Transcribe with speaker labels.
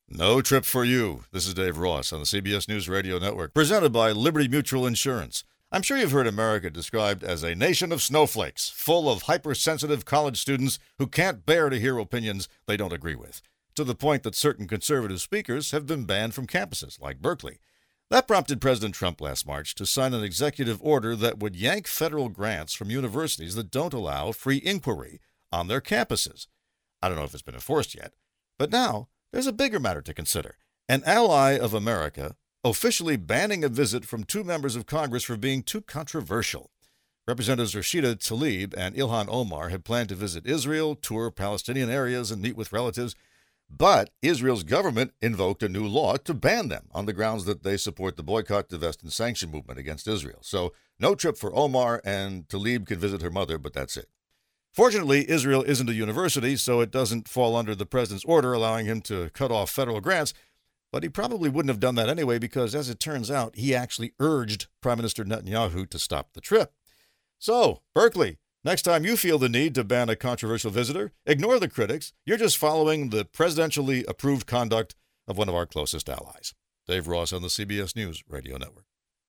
Speaker 1: No trip for you. This is Dave Ross on the CBS News Radio Network, presented by Liberty Mutual Insurance. I'm sure you've heard America described as a nation of snowflakes, full of hypersensitive college students who can't bear to hear opinions they don't agree with, to the point that certain conservative speakers have been banned from campuses, like Berkeley. That prompted President Trump last March to sign an executive order that would yank federal grants from universities that don't allow free inquiry on their campuses. I don't know if it's been enforced yet, but now there's a bigger matter to consider. An ally of America officially banning a visit from two members of Congress for being too controversial. Representatives Rashida Tlaib and Ilhan Omar had planned to visit Israel, tour Palestinian areas, and meet with relatives, but Israel's government invoked a new law to ban them on the grounds that they support the boycott, divest, and sanction movement against Israel. So no trip for Omar, and Tlaib can visit her mother, but that's it. Fortunately, Israel isn't a university, so it doesn't fall under the president's order allowing him to cut off federal grants. But he probably wouldn't have done that anyway because, as it turns out, he actually urged Prime Minister Netanyahu to stop the trip. So, Berkeley, next time you feel the need to ban a controversial visitor, ignore the critics. You're just following the presidentially approved conduct of one of our closest allies. Dave Ross on the CBS News Radio Network.